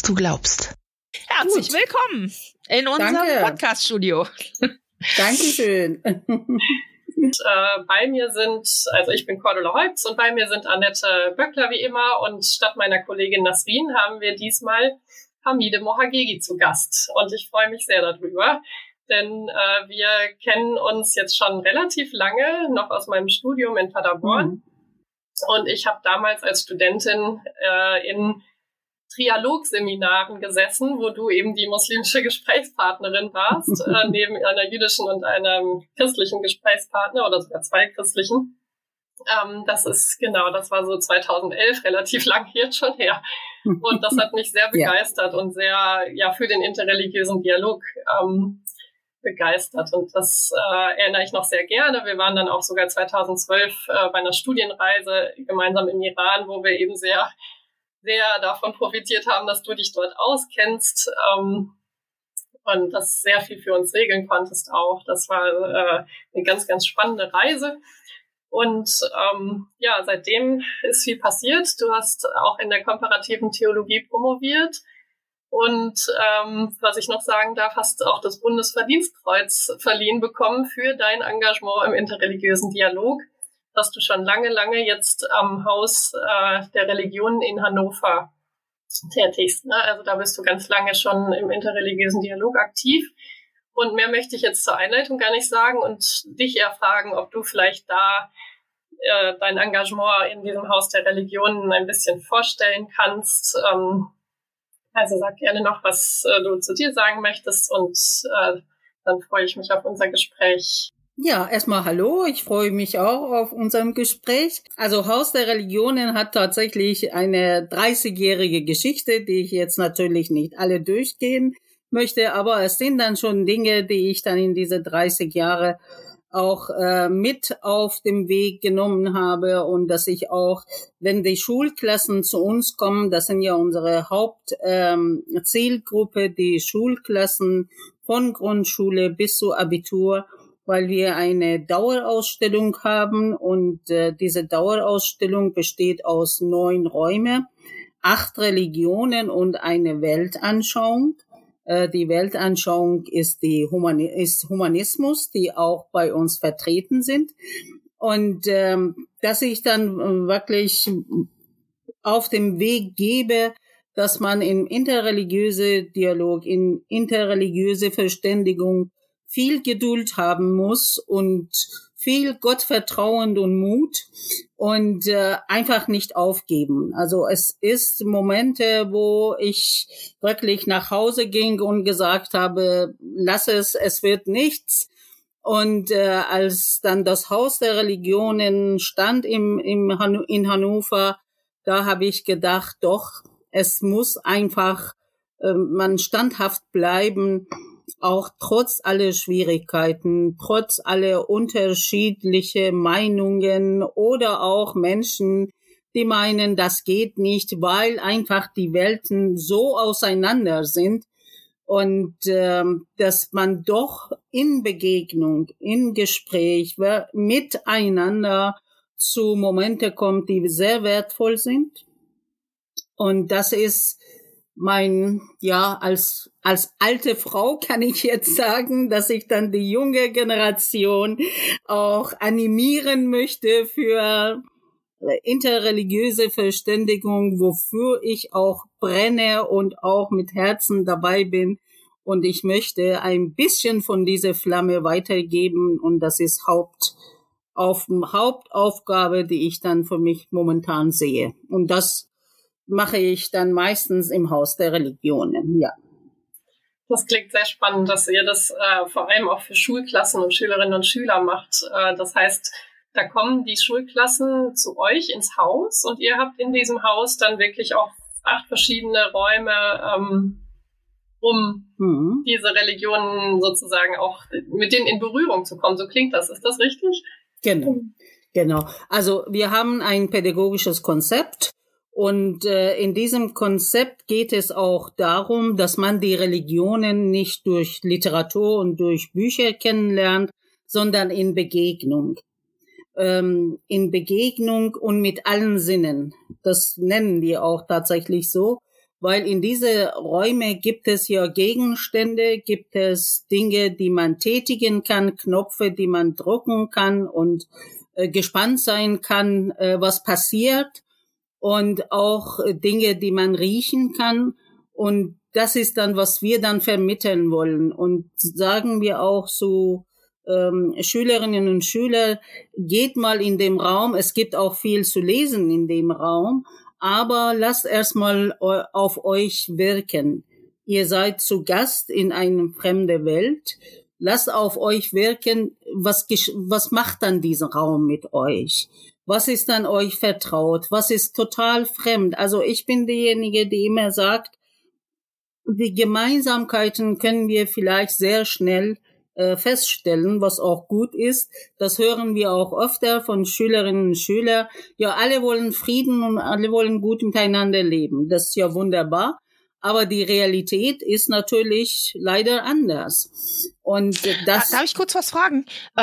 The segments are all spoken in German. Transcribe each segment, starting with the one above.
du glaubst. Herzlich willkommen in unserem Podcast-Studio. Dankeschön. Bei mir sind, also ich bin Cordula Heubz und bei mir sind Annette Böckler wie immer und statt meiner Kollegin Nasrin haben wir diesmal Hamide Mohagegi zu Gast und ich freue mich sehr darüber, denn wir kennen uns jetzt schon relativ lange, noch aus meinem Studium in Paderborn und ich habe damals als Studentin in Trialogseminaren gesessen, wo du eben die muslimische Gesprächspartnerin warst, neben einer jüdischen und einem christlichen Gesprächspartner oder sogar zwei christlichen. Das war so 2011, relativ lang jetzt schon her. Und das hat mich sehr begeistert und sehr für den interreligiösen Dialog begeistert. Und das erinnere ich noch sehr gerne. Wir waren dann auch sogar 2012 bei einer Studienreise gemeinsam im Iran, wo wir eben sehr davon profitiert haben, dass du dich dort auskennst und das sehr viel für uns regeln konntest auch. Das war eine ganz, ganz spannende Reise. Und seitdem ist viel passiert. Du hast auch in der komparativen Theologie promoviert. Und was ich noch sagen darf, hast auch das Bundesverdienstkreuz verliehen bekommen für dein Engagement im interreligiösen Dialog, dass du schon lange jetzt am Haus der Religionen in Hannover tätigst. Ne? Also da bist du ganz lange schon im interreligiösen Dialog aktiv. Und mehr möchte ich jetzt zur Einleitung gar nicht sagen und dich eher fragen, ob du vielleicht da dein Engagement in diesem Haus der Religionen ein bisschen vorstellen kannst. Also sag gerne noch, was du zu dir sagen möchtest und dann freue ich mich auf unser Gespräch. Ja, erstmal hallo, ich freue mich auch auf unserem Gespräch. Also Haus der Religionen hat tatsächlich eine 30-jährige Geschichte, die ich jetzt natürlich nicht alle durchgehen möchte, aber es sind dann schon Dinge, die ich dann in diese 30 Jahre auch mit auf dem Weg genommen habe und dass ich auch, wenn die Schulklassen zu uns kommen, das sind ja unsere Hauptzielgruppe, die Schulklassen von Grundschule bis zu Abitur, weil wir eine Dauerausstellung haben und diese Dauerausstellung besteht aus 9 Räumen, 8 Religionen und eine Weltanschauung. Die Weltanschauung ist Humanismus, die auch bei uns vertreten sind. Und dass ich dann wirklich auf dem Weg gebe, dass man im interreligiöse Dialog, in interreligiöse Verständigung viel Geduld haben muss und viel Gottvertrauen und Mut und einfach nicht aufgeben. Also es ist Momente, wo ich wirklich nach Hause ging und gesagt habe, lass es wird nichts. Und als dann das Haus der Religionen stand in Hannover, da habe ich gedacht, doch, es muss einfach man standhaft bleiben, auch trotz aller Schwierigkeiten, trotz aller unterschiedliche Meinungen oder auch Menschen, die meinen, das geht nicht, weil einfach die Welten so auseinander sind und dass man doch in Begegnung, in Gespräch miteinander zu Momente kommt, die sehr wertvoll sind. Und das ist als alte Frau kann ich jetzt sagen, dass ich dann die junge Generation auch animieren möchte für interreligiöse Verständigung, wofür ich auch brenne und auch mit Herzen dabei bin. Und ich möchte ein bisschen von dieser Flamme weitergeben und das ist Hauptaufgabe, die ich dann für mich momentan sehe. Und das mache ich dann meistens im Haus der Religionen, ja. Das klingt sehr spannend, dass ihr das vor allem auch für Schulklassen und Schülerinnen und Schüler macht. Das heißt, da kommen die Schulklassen zu euch ins Haus und ihr habt in diesem Haus dann wirklich auch 8 verschiedene Räume, um diese Religionen sozusagen auch mit denen in Berührung zu kommen. So klingt das. Ist das richtig? Genau. Also wir haben ein pädagogisches Konzept. Und in diesem Konzept geht es auch darum, dass man die Religionen nicht durch Literatur und durch Bücher kennenlernt, sondern in Begegnung. In Begegnung und mit allen Sinnen. Das nennen wir auch tatsächlich so. weil in diese Räume gibt es ja Gegenstände, gibt es Dinge, die man tätigen kann, Knöpfe, die man drücken kann und gespannt sein kann, was passiert, und auch Dinge, die man riechen kann. Und das ist dann, was wir dann vermitteln wollen. Und sagen wir auch so, Schülerinnen und Schüler, geht mal in dem Raum. Es gibt auch viel zu lesen in dem Raum, aber lasst erstmal auf euch wirken. Ihr seid zu Gast in eine fremde Welt. Lasst auf euch wirken. Was macht dann dieser Raum mit euch? Was ist dann euch vertraut? Was ist total fremd? Also ich bin diejenige, die immer sagt, die Gemeinsamkeiten können wir vielleicht sehr schnell feststellen, was auch gut ist. Das hören wir auch öfter von Schülerinnen und Schülern. Ja, alle wollen Frieden und alle wollen gut miteinander leben. Das ist ja wunderbar. Aber die Realität ist natürlich leider anders. Und das. Darf ich kurz was fragen?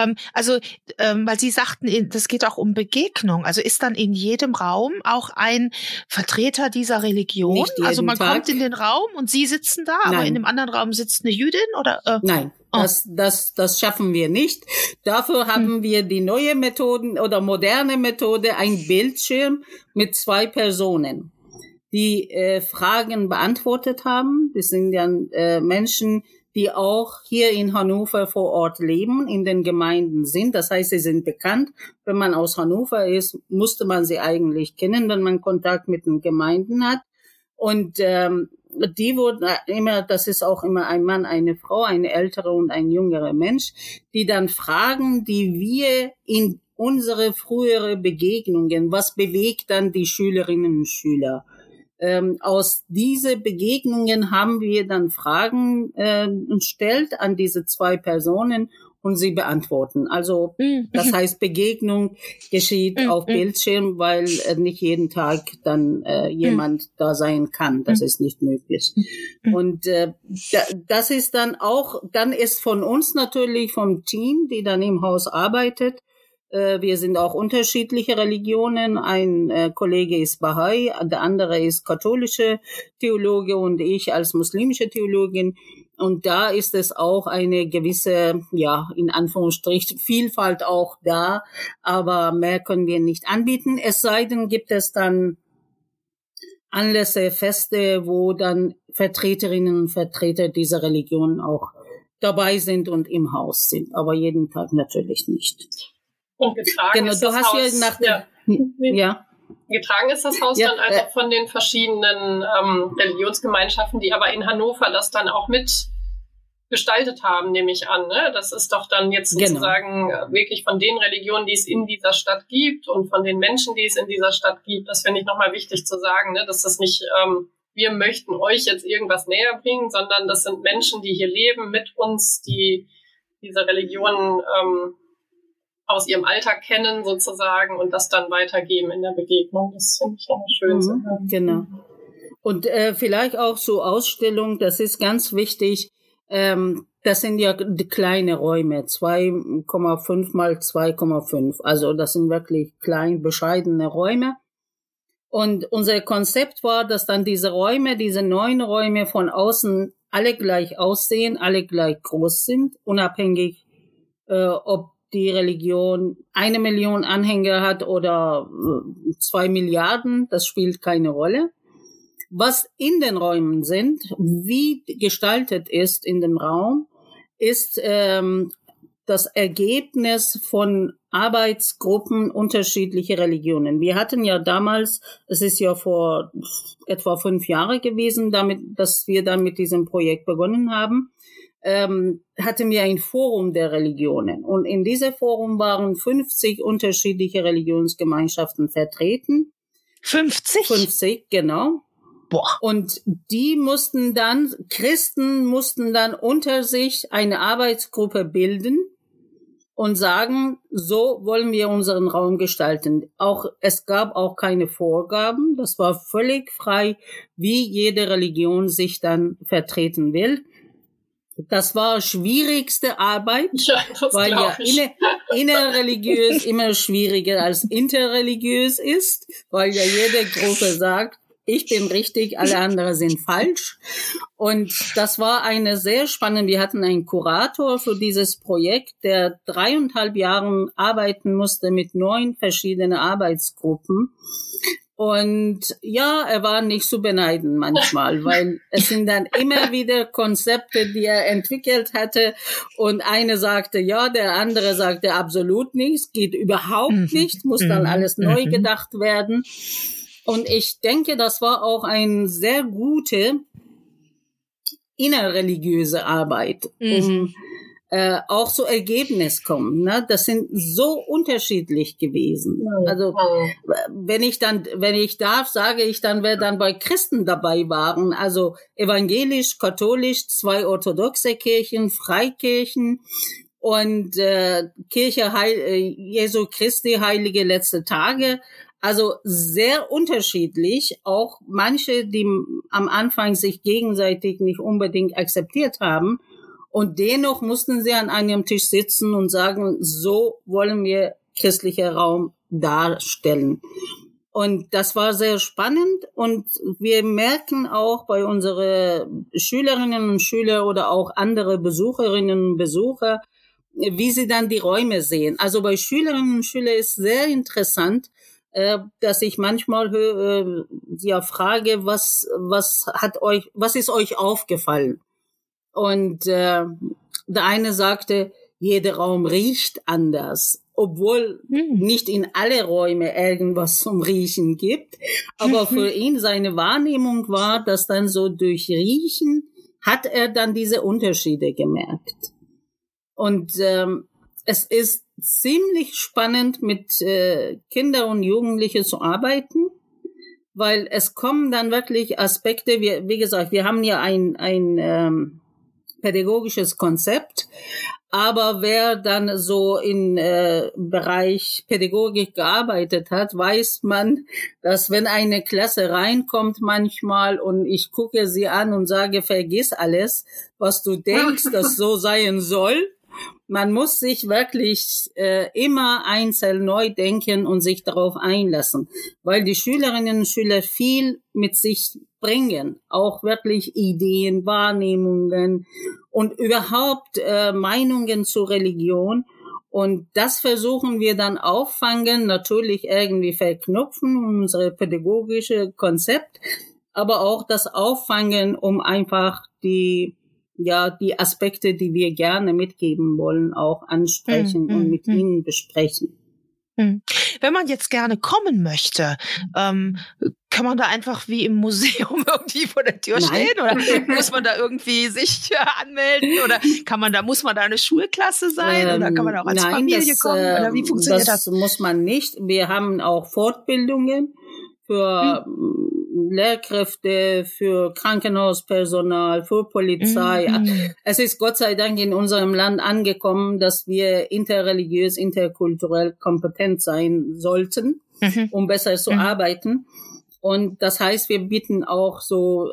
Weil Sie sagten, das geht auch um Begegnung. Also ist dann in jedem Raum auch ein Vertreter dieser Religion? Also man kommt in den Raum und Sie sitzen da, aber in einem anderen Raum sitzt eine Jüdin oder? Nein. Das schaffen wir nicht. Dafür haben wir die neue Methoden oder moderne Methode, ein Bildschirm mit 2 Personen, die Fragen beantwortet haben. Das sind ja Menschen, die auch hier in Hannover vor Ort leben, in den Gemeinden sind. Das heißt, sie sind bekannt. Wenn man aus Hannover ist, musste man sie eigentlich kennen, wenn man Kontakt mit den Gemeinden hat. Und die wurden immer, das ist auch immer ein Mann, eine Frau, eine ältere und ein jüngerer Mensch, die dann fragen, die wir in unsere frühere Begegnungen, was bewegt dann die Schülerinnen und Schüler? Aus diese Begegnungen haben wir dann Fragen gestellt an diese 2 Personen und sie beantworten. Also das heißt, Begegnung geschieht auf Bildschirm, weil nicht jeden Tag dann jemand da sein kann. Das ist nicht möglich. Und das ist dann auch, dann ist von uns natürlich vom Team, die dann im Haus arbeitet. Wir sind auch unterschiedliche Religionen. Ein Kollege ist Bahai, der andere ist katholische Theologe und ich als muslimische Theologin. Und da ist es auch eine gewisse, ja, in Anführungsstrichen, Vielfalt auch da. Aber mehr können wir nicht anbieten. Es sei denn, gibt es dann Anlässe, Feste, wo dann Vertreterinnen und Vertreter dieser Religion auch dabei sind und im Haus sind. Aber jeden Tag natürlich nicht. Und getragen ist das Haus. Getragen ist das Haus dann also von den verschiedenen Religionsgemeinschaften, die aber in Hannover das dann auch mit gestaltet haben, nehme ich an. Ne? Das ist doch dann jetzt sozusagen wirklich von den Religionen, die es in dieser Stadt gibt und von den Menschen, die es in dieser Stadt gibt. Das finde ich nochmal wichtig zu sagen, ne? Dass das nicht, wir möchten euch jetzt irgendwas näher bringen, sondern das sind Menschen, die hier leben mit uns, die diese Religionen aus ihrem Alltag kennen sozusagen und das dann weitergeben in der Begegnung. Das finde ich auch schön zu hören. Genau. Und vielleicht auch so Ausstellung, das ist ganz wichtig. Das sind ja kleine Räume, 2,5 mal 2,5. Also das sind wirklich klein, bescheidene Räume. Und unser Konzept war, dass dann diese Räume, diese 9 Räume von außen alle gleich aussehen, alle gleich groß sind, unabhängig, ob die Religion 1 Million Anhänger hat oder 2 Milliarden, das spielt keine Rolle. Was in den Räumen sind, wie gestaltet ist in dem Raum, ist das Ergebnis von Arbeitsgruppen unterschiedlicher Religionen. Wir hatten ja damals, es ist ja vor etwa 5 Jahren gewesen, dass wir dann mit diesem Projekt begonnen haben, hatten wir ein Forum der Religionen. Und in diesem Forum waren 50 unterschiedliche Religionsgemeinschaften vertreten. 50? 50, genau. Boah. Und Christen mussten dann unter sich eine Arbeitsgruppe bilden und sagen, so wollen wir unseren Raum gestalten. Es gab auch keine Vorgaben. Das war völlig frei, wie jede Religion sich dann vertreten will. Das war schwierigste Arbeit, weil ja innerreligiös immer schwieriger als interreligiös ist, weil ja jede Gruppe sagt, ich bin richtig, alle anderen sind falsch. Und das war eine sehr spannende, wir hatten einen Kurator für dieses Projekt, der 3,5 Jahre arbeiten musste mit 9 verschiedenen Arbeitsgruppen. Und ja, er war nicht zu beneiden manchmal, weil es sind dann immer wieder Konzepte, die er entwickelt hatte. Und eine sagte ja, der andere sagte absolut nichts, geht überhaupt nicht, muss dann alles neu gedacht werden. Und ich denke, das war auch eine sehr gute innerreligiöse Arbeit, um auch zu Ergebnis kommen. Ne? Das sind so unterschiedlich gewesen. Also wenn ich darf, sage ich dann, wer dann bei Christen dabei waren, also evangelisch, katholisch, 2 orthodoxe Kirchen, Freikirchen und Kirche Jesu Christi Heilige Letzte Tage. Also sehr unterschiedlich, auch manche, die am Anfang sich gegenseitig nicht unbedingt akzeptiert haben. Und dennoch mussten sie an einem Tisch sitzen und sagen, so wollen wir christlicher Raum darstellen. Und das war sehr spannend. Und wir merken auch bei unseren Schülerinnen und Schülern oder auch andere Besucherinnen und Besucher, wie sie dann die Räume sehen. Also bei Schülerinnen und Schülern ist sehr interessant, dass ich manchmal frage, was ist euch aufgefallen? Und der eine sagte, jeder Raum riecht anders, obwohl nicht in alle Räume irgendwas zum Riechen gibt. Aber für ihn seine Wahrnehmung war, dass dann so durch Riechen hat er dann diese Unterschiede gemerkt. Und es ist ziemlich spannend, mit Kindern und Jugendlichen zu arbeiten, weil es kommen dann wirklich Aspekte, wie gesagt, wir haben ja ein pädagogisches Konzept, aber wer dann so im Bereich Pädagogik gearbeitet hat, weiß man, dass wenn eine Klasse reinkommt manchmal und ich gucke sie an und sage, vergiss alles, was du denkst, das so sein soll. Man muss sich wirklich immer einzeln neu denken und sich darauf einlassen, weil die Schülerinnen und Schüler viel mit sich bringen, auch wirklich Ideen, Wahrnehmungen und überhaupt Meinungen zur Religion. Und das versuchen wir dann auffangen, natürlich irgendwie verknüpfen, unsere pädagogische Konzept, aber auch das Auffangen, um einfach die Aspekte, die wir gerne mitgeben wollen, auch ansprechen und mit ihnen besprechen. Wenn man jetzt gerne kommen möchte, kann man da einfach wie im Museum irgendwie vor der Tür stehen oder muss man da irgendwie sich anmelden oder muss man da eine Schulklasse sein oder kann man auch als Familie kommen oder wie funktioniert das? Das muss man nicht. Wir haben auch Fortbildungen für Lehrkräfte, für Krankenhauspersonal, für Polizei. Es ist Gott sei Dank in unserem Land angekommen, dass wir interreligiös, interkulturell kompetent sein sollten, um besser zu arbeiten. Und das heißt, wir bieten auch so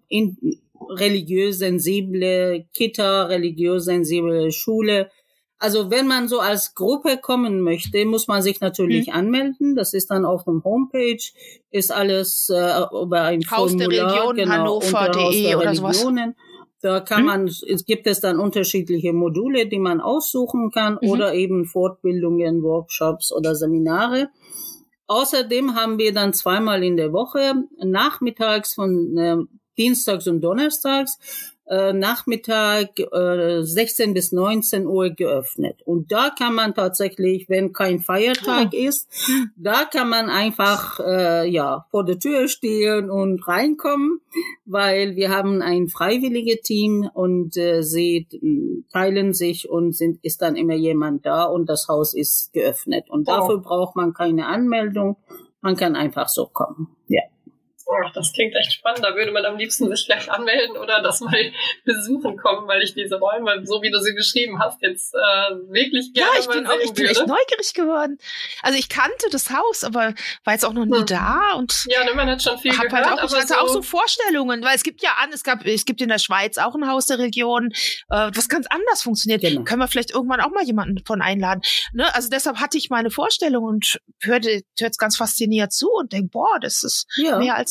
religiös sensible Kita, religiös sensible Schule. Also wenn man so als Gruppe kommen möchte, muss man sich natürlich anmelden. Das ist dann auf dem Homepage, ist alles über ein Haus der Religion, Hannover.de oder sowas. Da kann gibt es dann unterschiedliche Module, die man aussuchen kann oder eben Fortbildungen, Workshops oder Seminare. Außerdem haben wir dann 2-mal in der Woche, nachmittags von Dienstags und Donnerstags, Nachmittag 16 bis 19 Uhr geöffnet. Und da kann man tatsächlich, wenn kein Feiertag ist, da kann man einfach vor der Tür stehen und reinkommen, weil wir haben ein freiwilliges Team und sie teilen sich und ist dann immer jemand da und das Haus ist geöffnet. Und dafür braucht man keine Anmeldung, man kann einfach so kommen. Ja. Ach, das klingt echt spannend. Da würde man am liebsten sich gleich anmelden oder das mal besuchen kommen, weil ich diese Räume, so wie du sie beschrieben hast, jetzt wirklich gerne ich bin echt neugierig geworden. Also ich kannte das Haus, aber war jetzt auch noch nie da und man hat schon viel gehört. Ich hatte auch so Vorstellungen, weil es gibt in der Schweiz auch ein Haus der Religion, was ganz anders funktioniert. Genau. Können wir vielleicht irgendwann auch mal jemanden von einladen. Ne? Also deshalb hatte ich meine Vorstellung und hörte jetzt ganz fasziniert zu und denke, das ist mehr als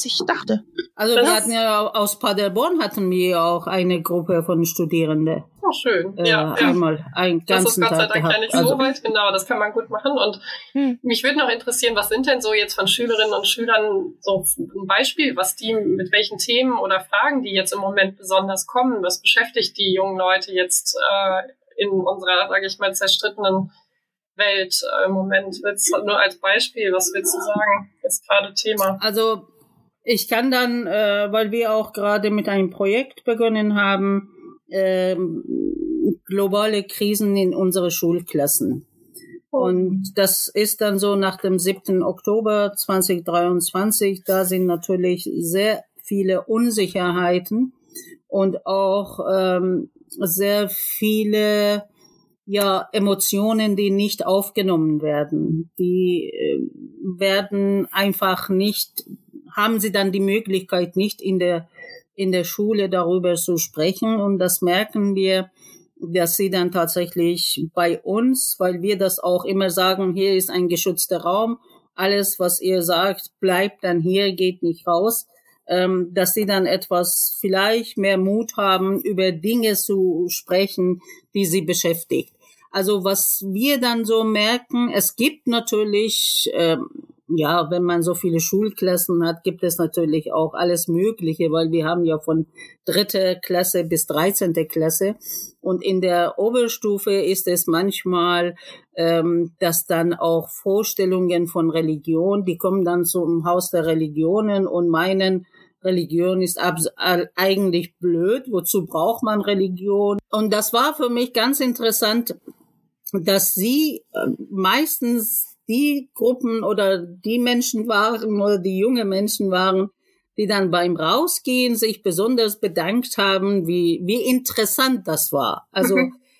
als ich dachte. Also wir hatten ja aus Paderborn hatten wir auch eine Gruppe von Studierenden. Oh, schön. Einmal einen ganzen Tag. Das ist Gott sei Dank ja nicht so weit, genau, das kann man gut machen. Und mich würde noch interessieren, was sind denn so jetzt von Schülerinnen und Schülern so ein Beispiel, was die, mit welchen Themen oder Fragen, die jetzt im Moment besonders kommen, was beschäftigt die jungen Leute jetzt in unserer, sage ich mal, zerstrittenen Welt im Moment? Nur als Beispiel, was willst du sagen, ist gerade Thema? Also ich kann dann, weil wir auch gerade mit einem Projekt begonnen haben, globale Krisen in unsere Schulklassen. Und das ist dann so nach dem 7. Oktober 2023, da sind natürlich sehr viele Unsicherheiten und auch sehr viele Emotionen, die nicht aufgenommen werden. Die werden einfach nicht, haben sie dann die Möglichkeit nicht in der Schule darüber zu sprechen. Und das merken wir, dass sie dann tatsächlich bei uns, weil wir das auch immer sagen, hier ist ein geschützter Raum, alles, was ihr sagt, bleibt dann hier, geht nicht raus, dass sie dann etwas vielleicht mehr Mut haben, über Dinge zu sprechen, die sie beschäftigt. Also was wir dann so merken, es gibt natürlich, wenn man so viele Schulklassen hat, gibt es natürlich auch alles Mögliche, weil wir haben ja von 3. Klasse bis 13. Klasse und in der Oberstufe ist es manchmal, dass dann auch Vorstellungen von Religion, die kommen dann zum Haus der Religionen und meinen, Religion ist eigentlich blöd, wozu braucht man Religion? Und das war für mich ganz interessant, dass sie meistens die Gruppen oder die Menschen waren oder die junge Menschen waren, die dann beim Rausgehen sich besonders bedankt haben, wie interessant das war. Also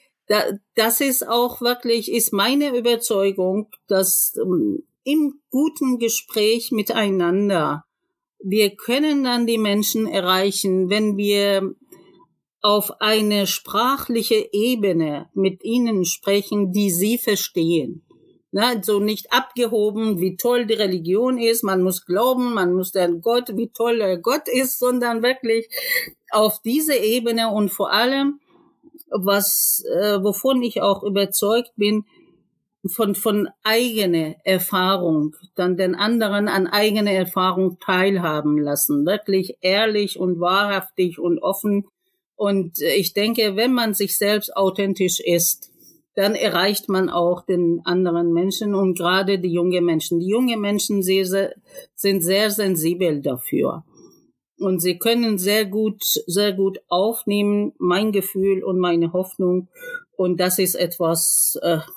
das ist auch wirklich, ist meine Überzeugung, dass im guten Gespräch miteinander wir können dann die Menschen erreichen, wenn wir auf eine sprachliche Ebene mit ihnen sprechen, die sie verstehen. So nicht abgehoben, wie toll die Religion ist, man muss glauben, man muss den Gott, wie toll der Gott ist, sondern wirklich auf diese Ebene und vor allem, wovon ich auch überzeugt bin, von eigener Erfahrung, dann den anderen an eigener Erfahrung teilhaben lassen, wirklich ehrlich und wahrhaftig und offen. Und ich denke, wenn man sich selbst authentisch ist, dann erreicht man auch den anderen Menschen und gerade die jungen Menschen. Die jungen Menschen sind sehr sensibel dafür. Und sie können sehr gut aufnehmen, mein Gefühl und meine Hoffnung. Und das ist etwas,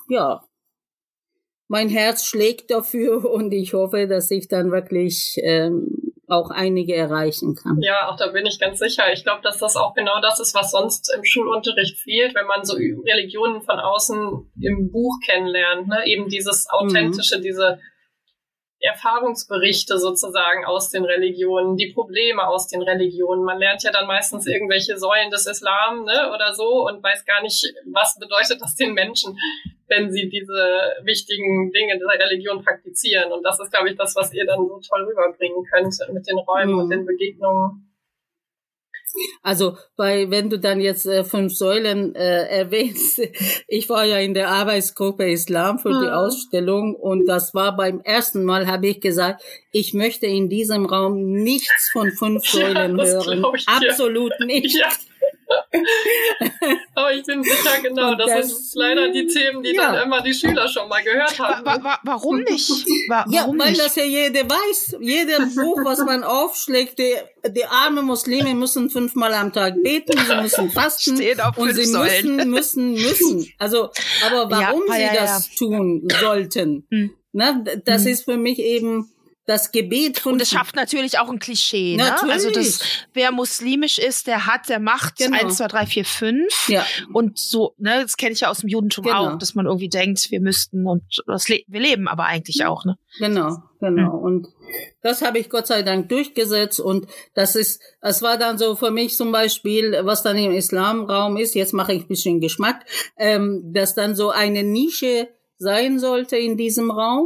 mein Herz schlägt dafür und ich hoffe, dass ich dann wirklich auch einige erreichen kann. Ja, auch da bin ich ganz sicher. Ich glaube, dass das auch genau das ist, was sonst im Schulunterricht fehlt, wenn man so Religionen von außen im Buch kennenlernt. Ne? Eben dieses Authentische, diese Erfahrungsberichte sozusagen aus den Religionen, die Probleme aus den Religionen. Man lernt ja dann meistens irgendwelche Säulen des Islam, ne, oder so und weiß gar nicht, was bedeutet das den Menschen, wenn sie diese wichtigen Dinge der Religion praktizieren. Und das ist, glaube ich, das, was ihr dann so toll rüberbringen könnt mit den Räumen und den Begegnungen. Also wenn du dann jetzt 5 Säulen erwähnst, ich war ja in der Arbeitsgruppe Islam für die Ausstellung und das war beim ersten Mal, habe ich gesagt, ich möchte in diesem Raum nichts von 5 Säulen hören. Absolut nicht. Ja. Aber ich bin sicher, genau, das sind leider die Themen, die dann immer die Schüler schon mal gehört haben. Warum nicht? Weil das ja jeder weiß. Jeder Buch, was man aufschlägt, die armen Muslime müssen 5-mal am Tag beten, sie müssen fasten und sie müssen. Also, aber warum sie das tun sollten, das ist für mich eben das Gebet von... Und es schafft natürlich auch ein Klischee. Ne? Also wer muslimisch ist, der macht 1, 2, 3, 4, 5. Ja. Und so, ne, das kenne ich ja aus dem Judentum auch, dass man irgendwie denkt, wir müssten und wir leben aber eigentlich auch. Ne? Genau. Und das habe ich Gott sei Dank durchgesetzt und es war dann so für mich zum Beispiel, was dann im Islamraum ist, jetzt mache ich ein bisschen Geschmack, dass dann so eine Nische sein sollte in diesem Raum.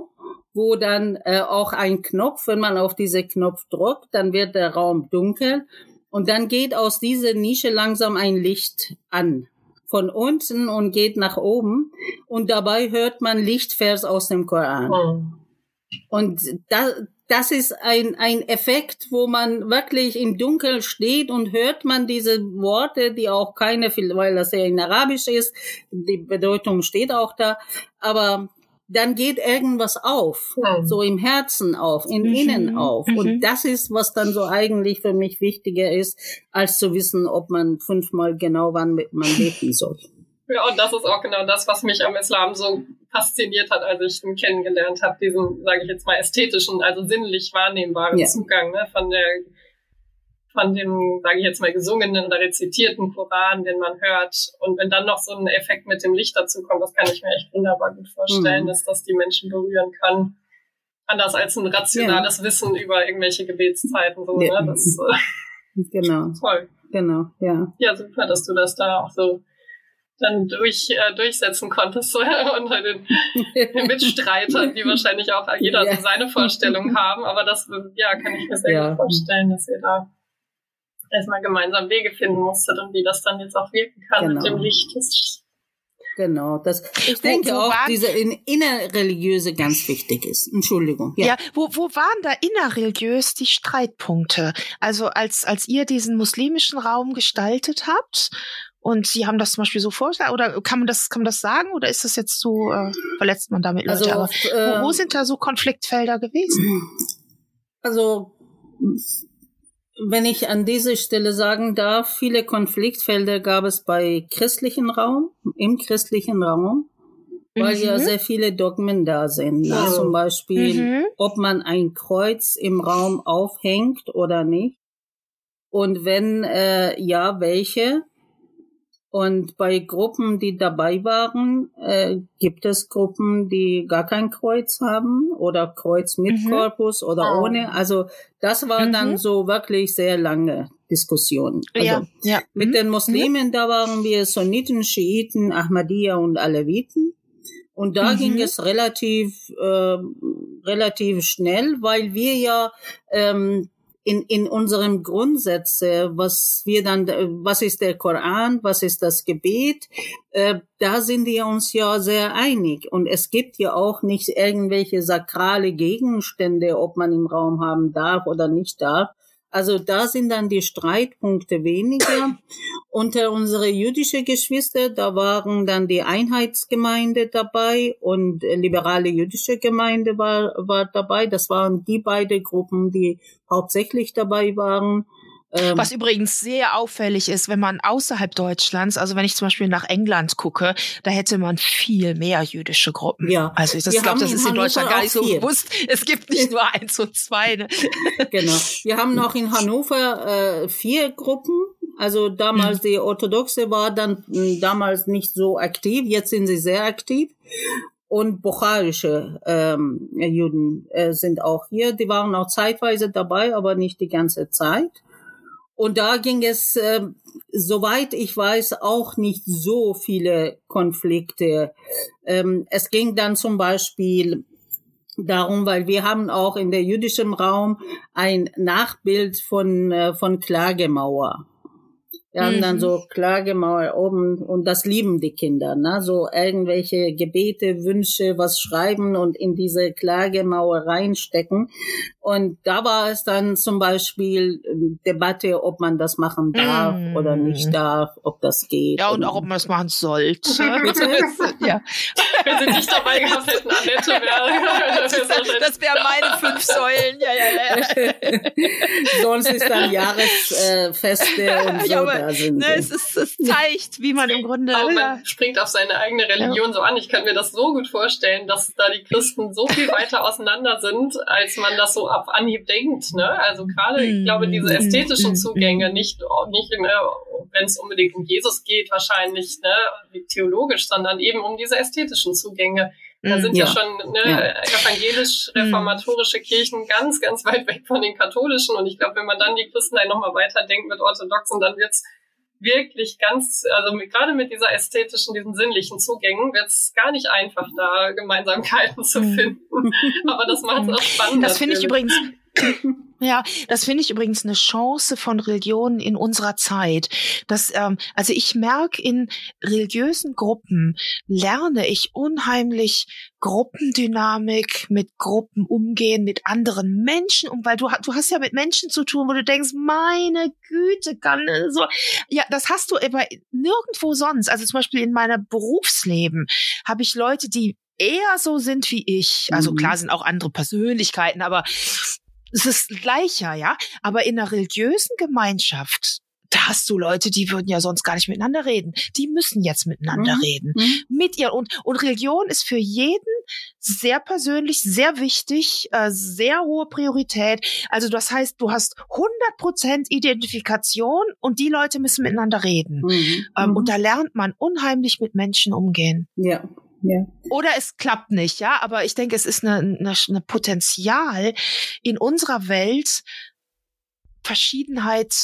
wo dann auch ein Knopf, wenn man auf diesen Knopf drückt, dann wird der Raum dunkel und dann geht aus dieser Nische langsam ein Licht an. Von unten und geht nach oben und dabei hört man Lichtvers aus dem Koran. Und das ist ein Effekt, wo man wirklich im Dunkeln steht und hört man diese Worte, die auch keine, weil das ja in Arabisch ist, die Bedeutung steht auch da, aber dann geht irgendwas auf, so im Herzen auf, im Innen auf. Und das ist, was dann so eigentlich für mich wichtiger ist, als zu wissen, ob man 5-mal genau wann man beten soll. Ja, und das ist auch genau das, was mich am Islam so fasziniert hat, als ich ihn kennengelernt habe, diesen, sage ich jetzt mal, ästhetischen, also sinnlich wahrnehmbaren Zugang, ne, von dem, sage ich jetzt mal, gesungenen oder rezitierten Koran, den man hört. Und wenn dann noch so ein Effekt mit dem Licht dazu kommt, das kann ich mir echt wunderbar gut vorstellen, dass das die Menschen berühren kann. Anders als ein rationales Wissen über irgendwelche Gebetszeiten. So, ne? Das genau. Toll. Genau, ja. Ja, super, dass du das da auch so dann durchsetzen konntest unter den Mitstreitern, die wahrscheinlich auch jeder so seine Vorstellungen haben. Aber das, kann ich mir sehr gut vorstellen, dass ihr da erstmal gemeinsam Wege finden musstet und wie das dann jetzt auch wirken kann mit dem Licht. Genau, ich denke auch, diese innerreligiöse ganz wichtig ist. Entschuldigung. Ja, wo waren da innerreligiös die Streitpunkte? Also als ihr diesen muslimischen Raum gestaltet habt und Sie haben das zum Beispiel so vorgestellt, oder kann man das sagen, oder ist das jetzt so, verletzt man damit Leute? Also, aber wo sind da so Konfliktfelder gewesen? Also, wenn ich an dieser Stelle sagen darf, viele Konfliktfelder gab es im christlichen Raum, weil ja sehr viele Dogmen da sind. Ne? Zum Beispiel, ob man ein Kreuz im Raum aufhängt oder nicht. Und wenn, welche. Und bei Gruppen, die dabei waren, gibt es Gruppen, die gar kein Kreuz haben oder Kreuz mit Korpus oder ohne. Also das war dann so wirklich sehr lange Diskussion. Also mit den Muslimen, da waren wir Sunniten, Schiiten, Ahmadiyya und Aleviten. Und da ging es relativ schnell, weil wir ja in unserem Grundsätze, was ist der Koran, was ist das Gebet, da sind wir uns ja sehr einig. Und es gibt ja auch nicht irgendwelche sakrale Gegenstände, ob man im Raum haben darf oder nicht darf. Also da sind dann die Streitpunkte weniger. Unter unsere jüdische Geschwister, da waren dann die Einheitsgemeinde dabei und liberale jüdische Gemeinde war dabei. Das waren die beiden Gruppen, die hauptsächlich dabei waren. Was übrigens sehr auffällig ist, wenn man außerhalb Deutschlands, also wenn ich zum Beispiel nach England gucke, da hätte man viel mehr jüdische Gruppen. Ja. Also ich glaube, das ist in Deutschland gar nicht so bewusst. Es gibt nicht nur 1 und 2. Ne? Genau. Wir haben noch in Hannover 4 Gruppen. Also damals die Orthodoxe war dann damals nicht so aktiv. Jetzt sind sie sehr aktiv. Und bukharische Juden sind auch hier. Die waren auch zeitweise dabei, aber nicht die ganze Zeit. Und da ging es, soweit ich weiß, auch nicht so viele Konflikte. Es ging dann zum Beispiel darum, weil wir haben auch in der jüdischen Raum ein Nachbild von Klagemauer. Wir haben dann so Klagemauer oben und das lieben die Kinder, ne? So irgendwelche Gebete, Wünsche, was schreiben und in diese Klagemauer reinstecken. Und da war es dann zum Beispiel Debatte, ob man das machen darf oder nicht darf, ob das geht. Ja, und auch, ob man das machen sollte. Ja. Wenn sie nicht dabei gehabt hätten, Annette wäre das wären meine 5 Säulen. Ja. Sonst ist dann Jahresfeste und so. Ja, es zeigt, wie man im Grunde... Aber man springt auf seine eigene Religion so an. Ich kann mir das so gut vorstellen, dass da die Christen so viel weiter auseinander sind, als man das so auf Anhieb denkt. Ne? Also gerade, ich glaube, diese ästhetischen Zugänge, nicht wenn es unbedingt um Jesus geht, wahrscheinlich theologisch, sondern eben um diese ästhetischen Zugänge. Da sind ja schon evangelisch-reformatorische Kirchen ganz, ganz weit weg von den katholischen. Und ich glaube, wenn man dann die Christenheit nochmal weiterdenkt mit Orthodoxen, dann wird's wirklich gerade mit dieser ästhetischen, diesen sinnlichen Zugängen wird es gar nicht einfach, da Gemeinsamkeiten zu finden. Aber das macht es auch spannend. Das finde ich übrigens... Ja, das finde ich übrigens eine Chance von Religionen in unserer Zeit. Also ich merke, in religiösen Gruppen lerne ich unheimlich Gruppendynamik, mit Gruppen umgehen, mit anderen Menschen, weil du hast ja mit Menschen zu tun, wo du denkst, meine Güte, das hast du aber nirgendwo sonst. Also zum Beispiel in meinem Berufsleben habe ich Leute, die eher so sind wie ich. Also klar sind auch andere Persönlichkeiten, aber es ist gleicher, ja. Aber in einer religiösen Gemeinschaft, da hast du Leute, die würden ja sonst gar nicht miteinander reden. Die müssen jetzt miteinander reden. Mit ihr. Und Religion ist für jeden sehr persönlich, sehr wichtig, sehr hohe Priorität. Also das heißt, du hast 100% Identifikation und die Leute müssen miteinander reden. Und da lernt man unheimlich mit Menschen umgehen. Ja. Ja. Oder es klappt nicht, ja, aber ich denke, es ist eine Potenzial in unserer Welt, Verschiedenheit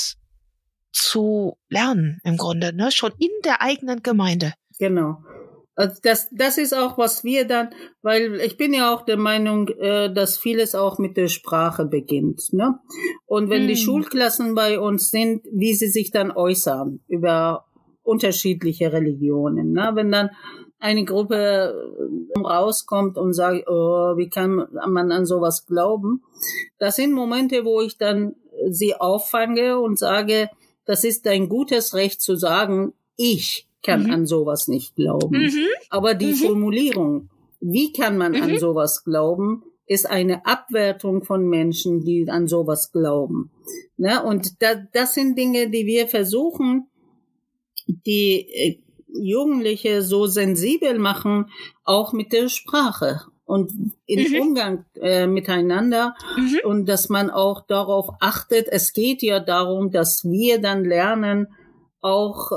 zu lernen im Grunde, ne, schon in der eigenen Gemeinde. Genau. Also das ist auch, was wir dann, weil ich bin ja auch der Meinung, dass vieles auch mit der Sprache beginnt, ne? Und wenn die Schulklassen bei uns sind, wie sie sich dann äußern über unterschiedliche Religionen, ne? Wenn dann eine Gruppe rauskommt und sagt, oh, wie kann man an sowas glauben? Das sind Momente, wo ich dann sie auffange und sage, das ist dein gutes Recht zu sagen, ich kann an sowas nicht glauben. Aber die Formulierung, wie kann man an sowas glauben, ist eine Abwertung von Menschen, die an sowas glauben. Ne? Und das sind Dinge, die wir versuchen, die Jugendliche so sensibel machen, auch mit der Sprache und im Umgang miteinander und dass man auch darauf achtet. Es geht ja darum, dass wir dann lernen, auch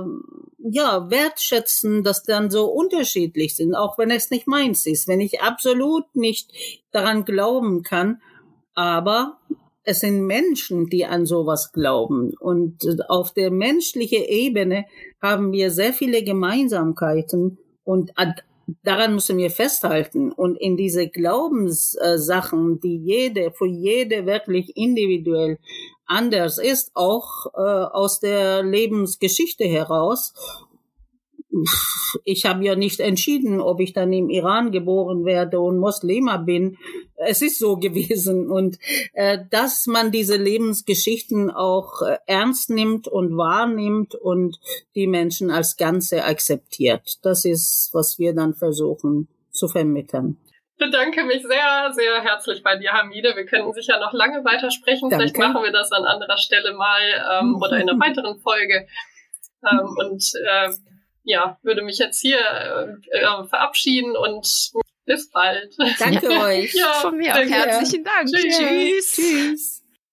wertschätzen, dass dann so unterschiedlich sind, auch wenn es nicht meins ist, wenn ich absolut nicht daran glauben kann, aber es sind Menschen, die an sowas glauben. Und auf der menschlichen Ebene haben wir sehr viele Gemeinsamkeiten und daran müssen wir festhalten. Und in diese Glaubenssachen, die für jede wirklich individuell anders ist, auch aus der Lebensgeschichte heraus. Ich habe ja nicht entschieden, ob ich dann im Iran geboren werde und Muslima bin. Es ist so gewesen. Und dass man diese Lebensgeschichten auch ernst nimmt und wahrnimmt und die Menschen als Ganze akzeptiert. Das ist, was wir dann versuchen zu vermitteln. Ich bedanke mich sehr, sehr herzlich bei dir, Hamide. Wir könnten sicher noch lange weitersprechen. Danke. Vielleicht machen wir das an anderer Stelle mal oder in einer weiteren Folge. Würde mich jetzt hier verabschieden und bis bald. Danke euch. Von mir auch herzlichen Dank. Tschüss. Tschüss.